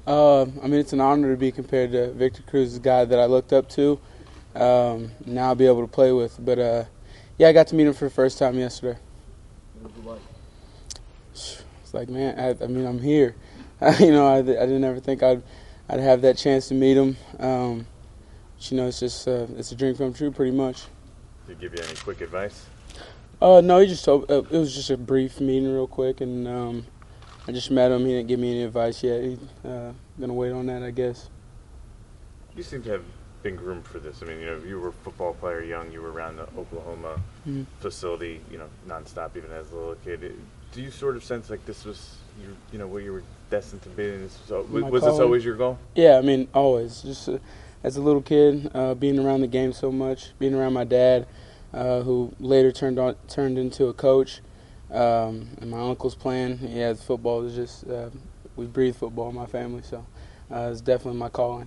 I mean, it's an honor to be compared to Victor Cruz, a guy that I looked up to. Now I'll be able to play with. But, yeah, I got to meet him for the first time yesterday. What was it like? It's like, man, I mean, I'm here. I didn't ever think I'd have that chance to meet him. But, it's just it's a dream come true pretty much. Did he give you any quick advice? No, he just told. It was just a brief meeting, real quick, and I just met him. He didn't give me any advice yet. He's gonna wait on that, I guess. You seem to have been groomed for this. I mean, you were a football player young. You were around the Oklahoma facility, nonstop, even as a little kid. Do you sort of sense like this was, what you were destined to be? And was this always your goal? Yeah, I mean, always. Just as a little kid, being around the game so much, being around my dad, who later turned into a coach, and my uncle's playing. Yeah, football is just we breathe football in my family, so it's definitely my calling.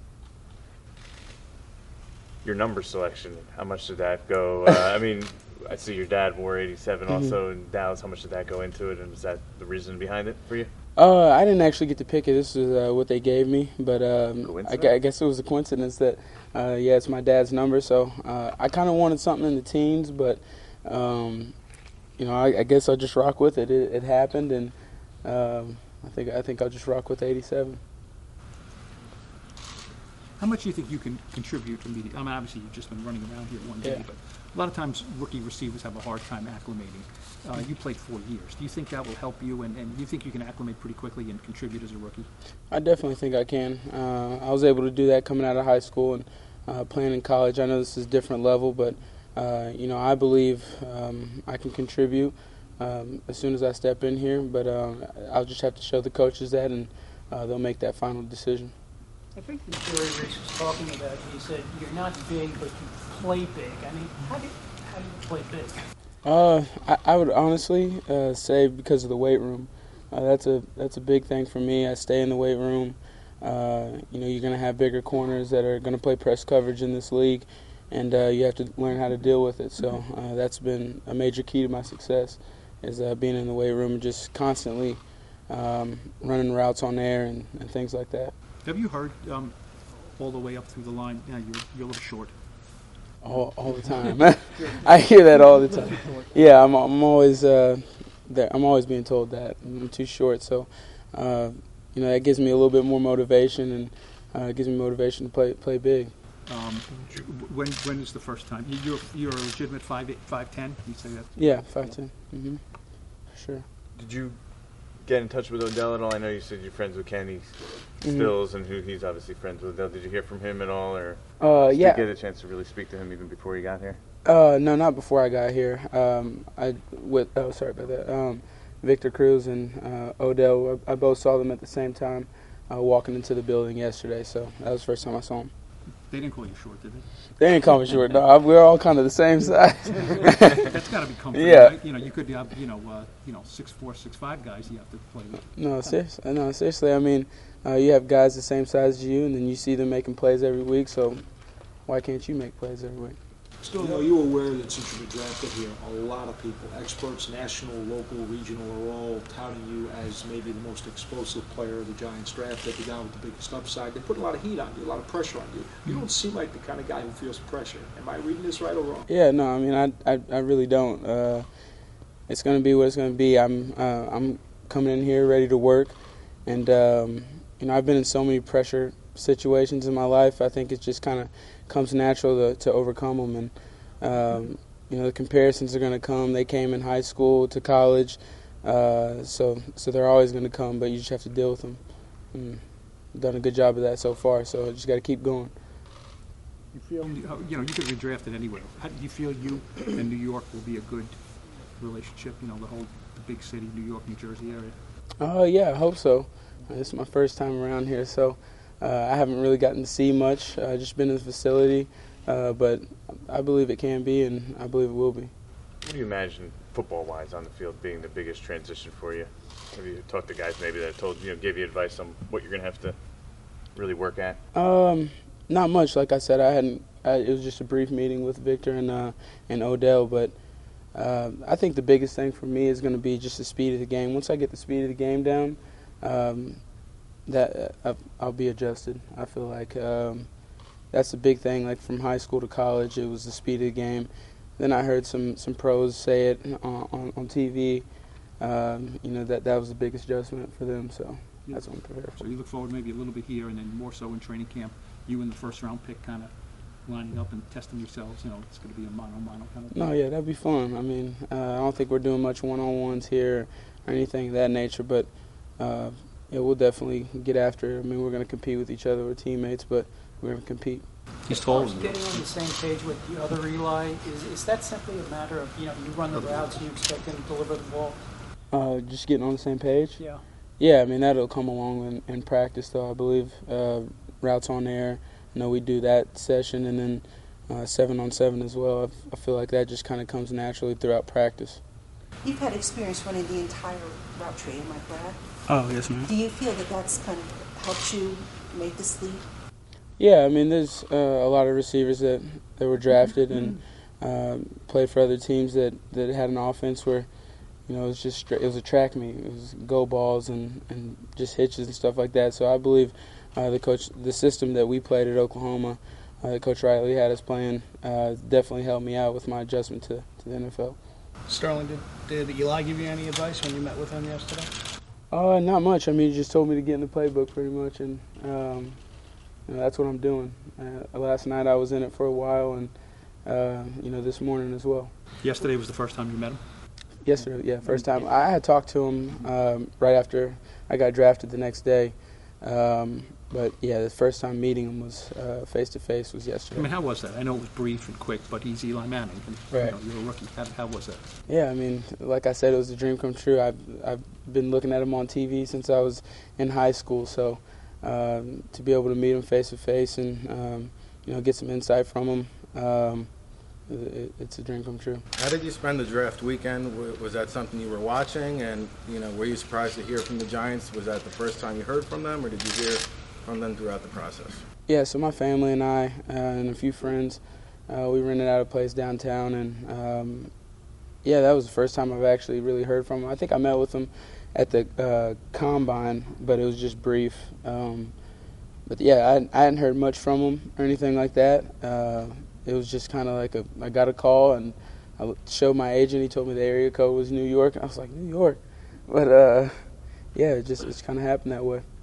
Your number selection, how much did that go? I mean, I see your dad wore 87 also in Dallas. How much did that go into it, and is that the reason behind it for you? I didn't actually get to pick it. This is what they gave me, but I guess it was a coincidence that, it's my dad's number. So I kind of wanted something in the teens, but I guess I'll just rock with it. It happened, and I think I'll just rock with 87. How much do you think you can contribute immediately? I mean, obviously you've just been running around here one day, but a lot of times rookie receivers have a hard time acclimating. You played 4 years. Do you think that will help you, and do you think you can acclimate pretty quickly and contribute as a rookie? I definitely think I can. I was able to do that coming out of high school and playing in college. I know this is a different level, but I believe I can contribute as soon as I step in here. But I'll just have to show the coaches that, and they'll make that final decision. I think that Jerry Reese was talking about, he said, you're not big, but you play big. I mean, how do you play big? I would honestly say because of the weight room. That's a big thing for me. I stay in the weight room. You're going to have bigger corners that are going to play press coverage in this league, and you have to learn how to deal with it. So that's been a major key to my success, is being in the weight room and just constantly running routes on air and things like that. Have you heard all the way up through the line? Yeah, you're a little short. All the time. I hear that all the time. Yeah, I'm always I'm always being told that I'm too short. So that gives me a little bit more motivation, and it gives me motivation to play big. When is the first time you're a legitimate 5'10"? You say that? Yeah, 5'10". Mm-hmm. Sure. Did you get in touch with Odell at all? I know you said you're friends with Kenny Stills, and who he's obviously friends with. Did you hear from him at all, or did you get a chance to really speak to him even before you got here? No, not before I got here. Sorry about that. Victor Cruz and Odell, I both saw them at the same time walking into the building yesterday, so that was the first time I saw them. They didn't call you short, did they? They didn't call me short. No, we're all kind of the same size. That's got to be comforting, right? You could have 6'4", 6'5" guys you have to play with. No, seriously. I mean, you have guys the same size as you, and then you see them making plays every week. So why can't you make plays every week? Still, are you aware that since you've been drafted here, a lot of people, experts, national, local, regional, are all touting you as maybe the most explosive player of the Giants drafted, the guy with the biggest upside. They put a lot of heat on you, a lot of pressure on you. You don't seem like the kind of guy who feels pressure. Am I reading this right or wrong? Yeah, no, I mean, I really don't. It's going to be what it's going to be. I'm coming in here ready to work, and I've been in so many pressure situations in my life. I think it just kind of comes natural to overcome them, and the comparisons are going to come. They came in high school to college, so they're always going to come, but you just have to deal with them. And I've done a good job of that so far, so I just got to keep going. You feel you could have been drafted anywhere. How do you feel you and New York will be a good relationship? The big city, New York, New Jersey area. Yeah, I hope so. This is my first time around here, so I haven't really gotten to see much. I've just been in the facility, but I believe it can be, and I believe it will be. What do you imagine, football-wise, on the field being the biggest transition for you? Have you talked to guys maybe that gave you advice on what you're going to have to really work at? Not much. Like I said, it was just a brief meeting with Victor and Odell, but I think the biggest thing for me is going to be just the speed of the game. Once I get the speed of the game down, I'll be adjusted. I feel like that's the big thing. Like from high school to college, it was the speed of the game. Then I heard some pros say it on TV. That was the biggest adjustment for them. So that's what I'm prepared for. So you look forward maybe a little bit here, and then more so in training camp. You and the first round pick kind of lining up and testing yourselves. It's going to be a mano kind of thing. No, yeah, that'd be fun. I mean, I don't think we're doing much one-on-ones here or anything of that nature, but we'll definitely get after it. I mean, we're going to compete with each other. We're teammates, but we're going to compete. He's tall. Getting on the same page with the other Eli, is that simply a matter of, you run the routes and you expect him to deliver the ball? Just getting on the same page? Yeah. Yeah, I mean, that'll come along in practice, though, I believe. Routes on air, we do that session, and then 7-on-7 as well. I feel like that just kind of comes naturally throughout practice. You've had experience running the entire route tree, am I correct? Oh, yes, ma'am. Do you feel that that's kind of helped you make this leap? Yeah, I mean, there's a lot of receivers that were drafted and played for other teams that had an offense where, it was a track meet. It was go balls and just hitches and stuff like that. So I believe the system that we played at Oklahoma, that Coach Riley had us playing, definitely helped me out with my adjustment to the NFL. Sterling, did Eli give you any advice when you met with him yesterday? Not much. I mean, he just told me to get in the playbook pretty much, and that's what I'm doing. Last night I was in it for a while, and this morning as well. Yesterday was the first time you met him? Yesterday, yeah, first time. I had talked to him right after I got drafted the next day. But, yeah, the first time meeting him was face-to-face was yesterday. I mean, how was that? I know it was brief and quick, but he's Eli Manning. And, right. You're a rookie. How was that? Yeah, I mean, like I said, it was a dream come true. I've been looking at him on TV since I was in high school. So to be able to meet him face-to-face and, get some insight from him, it's a dream come true. How did you spend the draft weekend? Was that something you were watching? And, were you surprised to hear from the Giants? Was that the first time you heard from them, or did you hear from them throughout the process? Yeah, so my family and I and a few friends, we rented out a place downtown, and, that was the first time I've actually really heard from him. I think I met with him at the Combine, but it was just brief. But, yeah, I hadn't heard much from him or anything like that. It was just kind of like I got a call, and I showed my agent. He told me the area code was New York. I was like, New York? But, it's kind of happened that way.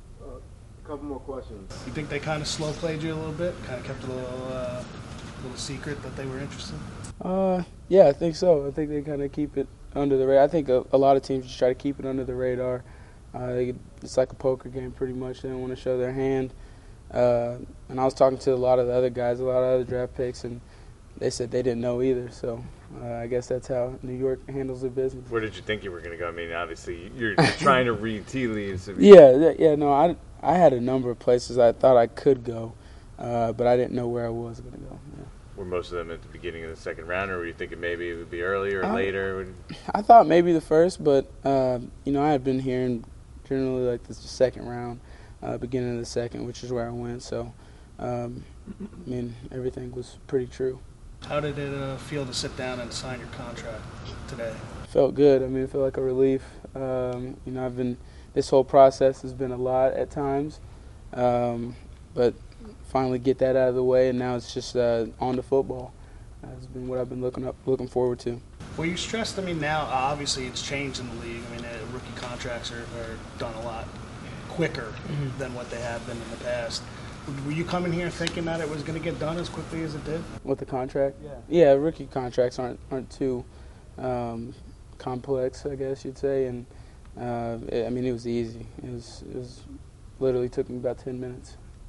A couple more questions. You think they kind of slow played you a little bit? Kind of kept a little secret that they were interested? Yeah, I think so. I think they kind of keep it under the radar. I think a lot of teams just try to keep it under the radar. It's like a poker game pretty much. They don't want to show their hand. And I was talking to a lot of the other guys, a lot of other draft picks, and they said they didn't know either. So I guess that's how New York handles their business. Where did you think you were going to go? I mean, obviously, you're trying to read tea leaves. No, I had a number of places I thought I could go, but I didn't know where I was going to go. Yeah. Were most of them at the beginning of the second round, or were you thinking maybe it would be earlier or later? I thought maybe the first, but, I had been hearing generally like the second round, beginning of the second, which is where I went. So, everything was pretty true. How did it feel to sit down and sign your contract today? Felt good. It felt like a relief. This whole process has been a lot at times, but finally get that out of the way, and now it's just on to football. That's been what I've been looking forward to. Were you stressed? Now obviously it's changed in the league. Rookie contracts are done a lot quicker than what they have been in the past. Were you coming here thinking that it was going to get done as quickly as it did? With the contract? Yeah. Yeah, rookie contracts aren't too complex, I guess you'd say, and it was easy. It was literally took me about 10 minutes.